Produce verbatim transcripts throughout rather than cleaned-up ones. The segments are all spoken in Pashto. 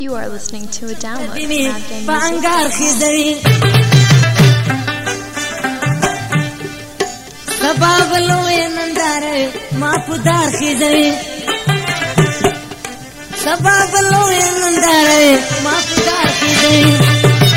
You are listening to a download from Mad Gang Music. Sabab loe nandare ma pudar khizai Sabab loe nandare ma pudar khizai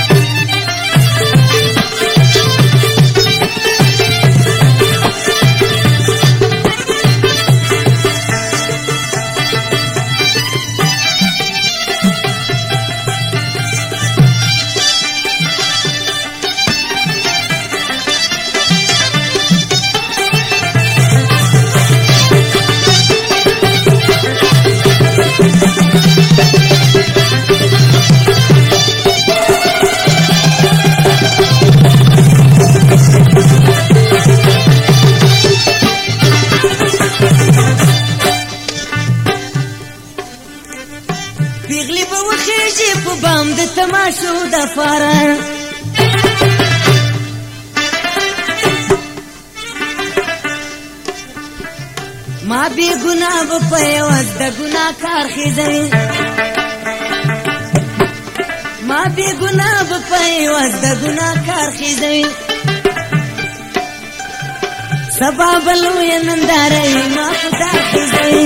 Bigli bu khiji bu bam de tamashu da fara Ma bi guna bu payawaz da guna kar khizai Ma bi guna bu payawaz da guna kar khizai Sabab lu yanandare ma khuda khizai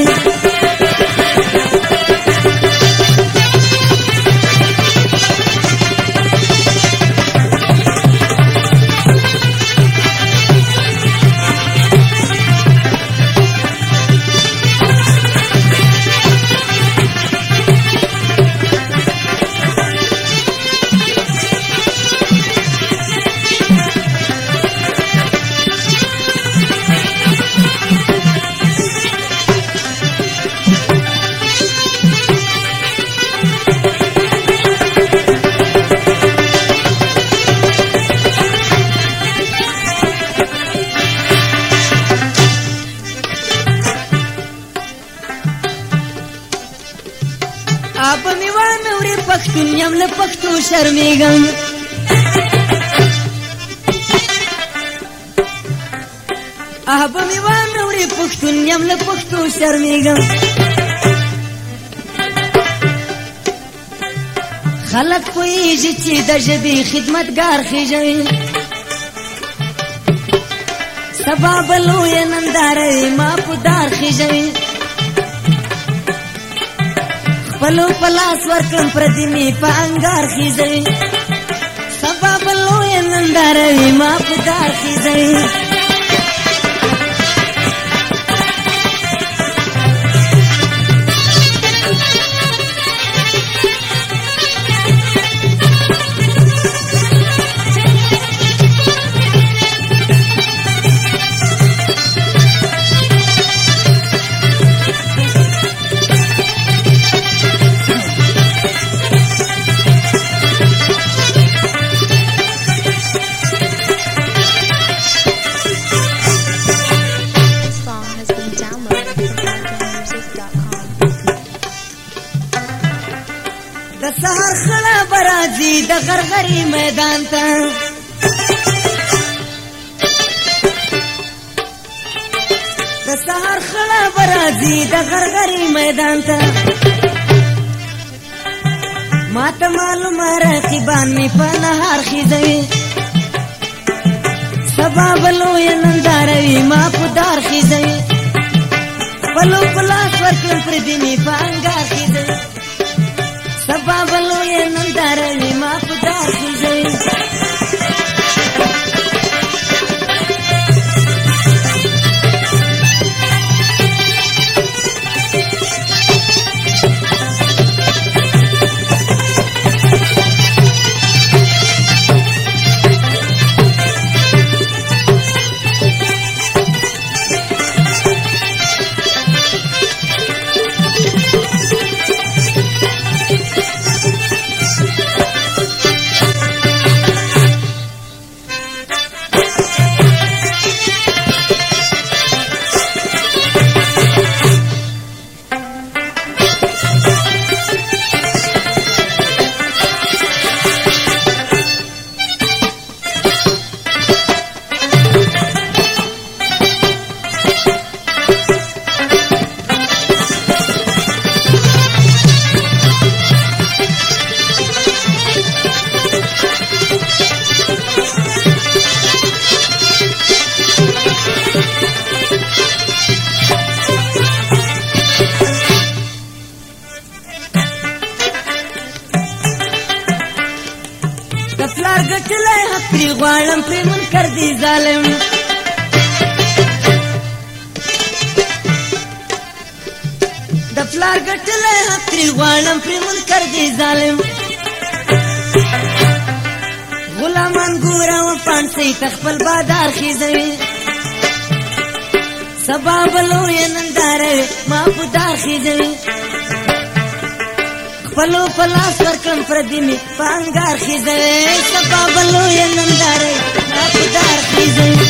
आप मिवान उड़े पख्तून यमल पख्तू शर्मीगम आप मिवान उड़े पख्तून यमल पख्तू शर्मीगम खलक कोई जिची दजबी खिदमतगार खिजई सबब लो ये नंदारे मा पुदार खिजई पलो पलास वर्कम प्रदिमी पांगार खिजई सबब लोए नंदारे मा पुदार खिजई सहर खड़ा बराजी द गरगरी मैदान ता द सहर खड़ा बराजी द गरगरी मैदान ता मात मालूम रखिबान में पनहार खिजई सबब लो ये नंदारवी मा पुदार खिजई पलो पलास वर्कम प्रदिमी पांगार खिजई Sabab lo ye nandare ni ma pudar khizai پلار ګټلې حق پرې غواړم پرې منکر دی ظالم د پلار ګټلې حق پرې غواړم پرې منکر دی ظالم غلامان ګورم پانسي تخپل بادار خېزوي سبا بلو یې ننداره ما په دار خېزوي خپلو په لاس ورکړم پردي مې په انګار خېزوي سبا بلو یې ننداره ما په دار خېزوي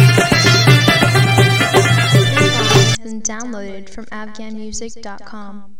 Downloaded from afghan music dot com.